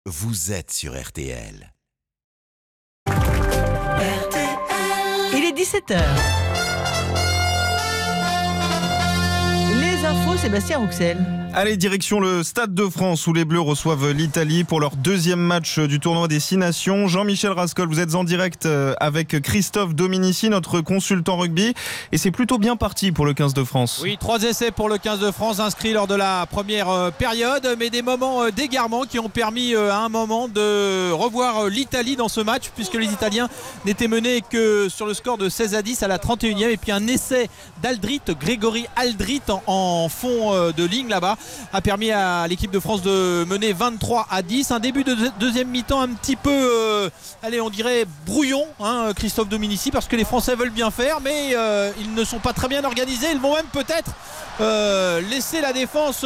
vous êtes sur RTL. Il est 17h. Les infos, Sébastien Rouxel. Allez, direction le Stade de France où les Bleus reçoivent l'Italie pour leur deuxième match du tournoi des 6 nations. Jean-Michel Rascol, vous êtes en direct avec Christophe Dominici, notre consultant rugby. Et c'est plutôt bien parti pour le 15 de France. Oui, 3 essais pour le 15 de France inscrits lors de la première période. Mais des moments d'égarement qui ont permis à un moment de revoir l'Italie dans ce match, puisque les Italiens n'étaient menés que sur le score de 16-10 à la 31e. Et puis un essai d'Aldrit, Grégory Aldrit en fond de ligne là-bas, a permis à l'équipe de France de mener 23-10. Un début de deuxième mi-temps un petit peu, on dirait brouillon, Christophe Dominici, parce que les Français veulent bien faire, mais ils ne sont pas très bien organisés. Ils vont même peut-être laisser la défense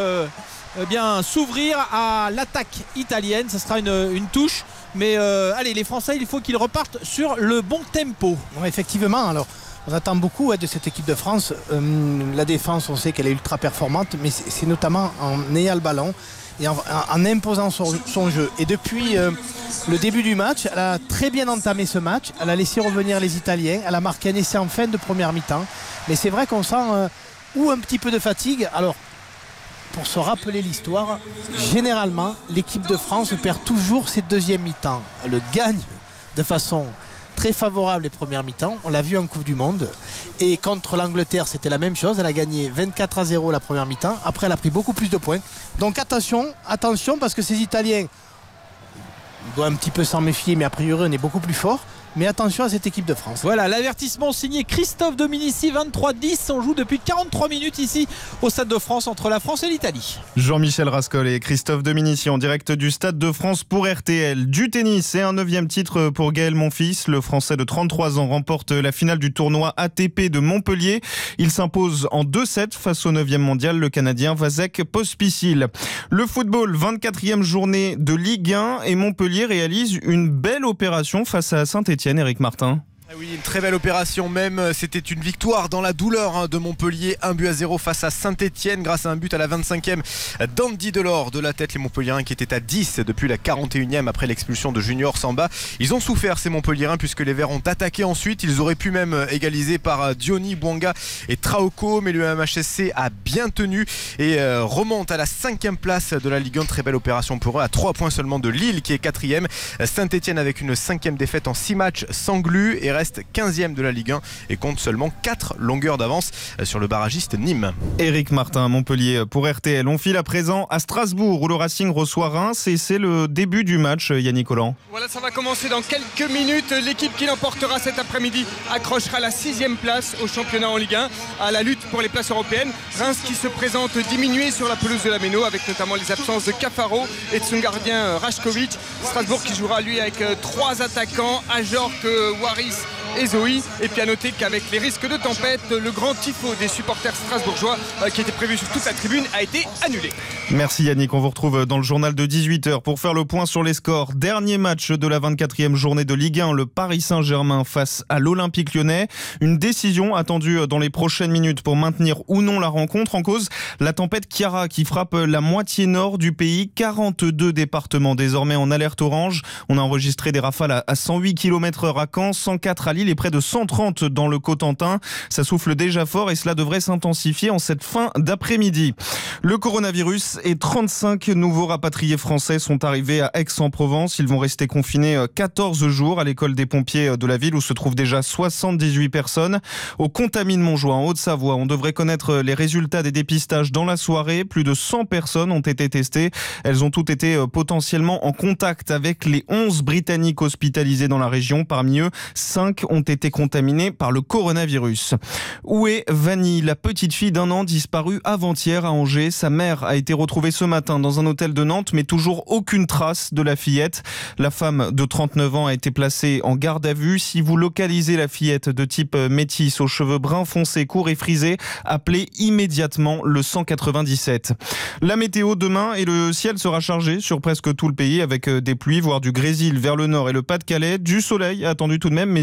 s'ouvrir à l'attaque italienne. Ça sera une touche. Mais les Français, il faut qu'ils repartent sur le bon tempo. Ouais, effectivement, alors on attend beaucoup de cette équipe de France. La défense, on sait qu'elle est ultra performante, mais c'est notamment en ayant le ballon et en imposant son jeu. Et depuis le début du match, elle a très bien entamé ce match. Elle a laissé revenir les Italiens. Elle a marqué un essai en fin de première mi-temps. Mais c'est vrai qu'on sent un petit peu de fatigue. Alors, pour se rappeler l'histoire, généralement, l'équipe de France perd toujours ses deuxièmes mi-temps. Elle gagne de façon très favorable les premières mi-temps, on l'a vu en Coupe du Monde, et contre l'Angleterre c'était la même chose, elle a gagné 24-0 la première mi-temps, après elle a pris beaucoup plus de points, donc attention parce que ces Italiens, on doit un petit peu s'en méfier, mais a priori on est beaucoup plus fort. Mais attention à cette équipe de France. Voilà, l'avertissement signé Christophe Dominici, 23-10. On joue depuis 43 minutes ici au Stade de France entre la France et l'Italie. Jean-Michel Rascol et Christophe Dominici en direct du Stade de France pour RTL. Du tennis et un 9e titre pour Gaël Monfils. Le Français de 33 ans remporte la finale du tournoi ATP de Montpellier. Il s'impose en 2-7 face au 9e mondial, le Canadien Vasek Pospisil. Le football, 24e journée de Ligue 1 et Montpellier réalise une belle opération face à Saint-Etienne. Éric Martin. Oui, une très belle opération même, c'était une victoire dans la douleur de Montpellier, 1-0 face à Saint-Etienne grâce à un but à la 25e d'Andy Delors de la tête. Les Montpelliérains qui étaient à 10 depuis la 41e après l'expulsion de Junior Samba. Ils ont souffert ces Montpelliérains puisque les Verts ont attaqué ensuite, ils auraient pu même égaliser par Diony, Bouanga et Traoko, mais le MHSC a bien tenu et remonte à la 5e place de la Ligue 1. Très belle opération pour eux, à 3 points seulement de Lille qui est 4e. Saint-Etienne avec une 5e défaite en 6 matchs sans glu et reste 15e de la Ligue 1 et compte seulement 4 longueurs d'avance sur le barragiste Nîmes. Éric Martin, Montpellier pour RTL. On file à présent à Strasbourg où le Racing reçoit Reims et c'est le début du match, Yannick Collant. Voilà, ça va commencer dans quelques minutes. L'équipe qui l'emportera cet après-midi accrochera la 6e place au championnat en Ligue 1 à la lutte pour les places européennes. Reims qui se présente diminué sur la pelouse de la Méno avec notamment les absences de Cafaro et de son gardien Rajkovic. Strasbourg qui jouera lui avec 3 attaquants, Ajorc, Waris et Zoé. Et puis à noter qu'avec les risques de tempête, le grand tifo des supporters strasbourgeois qui était prévu sur toute la tribune a été annulé. Merci Yannick, on vous retrouve dans le journal de 18h pour faire le point sur les scores. Dernier match de la 24e journée de Ligue 1, le Paris Saint-Germain face à l'Olympique Lyonnais. Une décision attendue dans les prochaines minutes pour maintenir ou non la rencontre. En cause, la tempête Chiara qui frappe la moitié nord du pays. 42 départements désormais en alerte orange. On a enregistré des rafales à 108 km/h à Caen, 104 à Lille et près de 130 dans le Cotentin. Ça souffle déjà fort et cela devrait s'intensifier en cette fin d'après-midi. Le coronavirus et 35 nouveaux rapatriés français sont arrivés à Aix-en-Provence. Ils vont rester confinés 14 jours à l'école des pompiers de la ville où se trouvent déjà 78 personnes. Au Contamine-Montjoie, en Haute-Savoie, on devrait connaître les résultats des dépistages dans la soirée. Plus de 100 personnes ont été testées. Elles ont toutes été potentiellement en contact avec les 11 Britanniques hospitalisés dans la région. Parmi eux, 5 ont été contaminés par le coronavirus. Où est Vanille, la petite fille d'1 an disparue avant-hier à Angers? Sa mère a été retrouvée ce matin dans un hôtel de Nantes, mais toujours aucune trace de la fillette. La femme de 39 ans a été placée en garde à vue. Si vous localisez la fillette de type métis aux cheveux bruns foncés, courts et frisés, appelez immédiatement le 197. La météo demain et le ciel sera chargé sur presque tout le pays avec des pluies, voire du grésil vers le nord et le Pas-de-Calais. Du soleil attendu tout de même, mais uniquement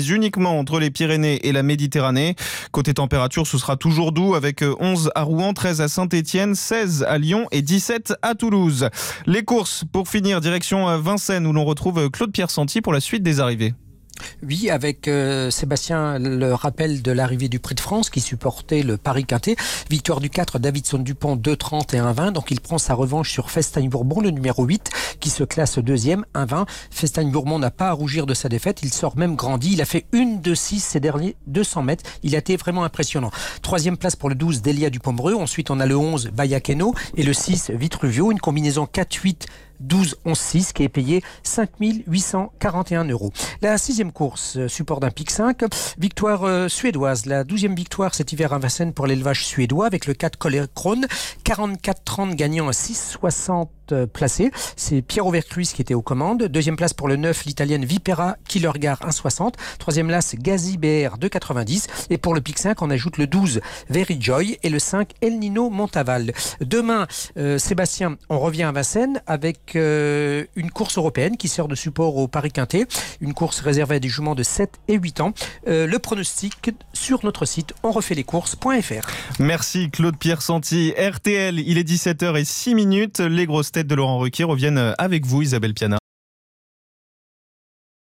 uniquement entre les Pyrénées et la Méditerranée. Côté température, ce sera toujours doux avec 11 à Rouen, 13 à Saint-Étienne, 16 à Lyon et 17 à Toulouse. Les courses, pour finir, direction Vincennes où l'on retrouve Claude-Pierre Santi pour la suite des arrivées. Oui, avec Sébastien, le rappel de l'arrivée du Prix de France qui supportait le Paris-Quintet. Victoire du 4, Davidson Dupont, 2,30 et 1,20. Donc il prend sa revanche sur Festagne-Bourbon, le numéro 8, qui se classe deuxième, 1,20. Festagne-Bourbon n'a pas à rougir de sa défaite. Il sort même grandi. Il a fait une de 6 ces derniers 200 mètres. Il a été vraiment impressionnant. Troisième place pour le 12, Delia Dupombreux. Ensuite, on a le 11, Bayakeno. Et le 6, Vitruvio. Une combinaison 4-8. 12-11-6 qui est payé 5 841 €. La sixième course, support d'un pic 5, victoire suédoise. La 12e victoire cet hiver à Vincennes pour l'élevage suédois avec le 4 Collerkrone, 44-30 gagnant à 6,60 placé. C'est Piero Vercruis qui était aux commandes. Deuxième place pour le 9, l'italienne Vipera Killergar 1,60. Troisième place, Gazi BR 2,90. Et pour le pic 5, on ajoute le 12, Very Joy et le 5, El Nino Montaval. Demain, Sébastien, on revient à Vincennes avec une course européenne qui sert de support au Paris-Quintet. Une course réservée à des juments de 7 et 8 ans. Le pronostic sur notre site onrefaitlescourses.fr. Merci Claude-Pierre Santi. RTL, il est 17h06. Les grosses têtes de Laurent Ruquier reviennent avec vous, Isabelle Piana.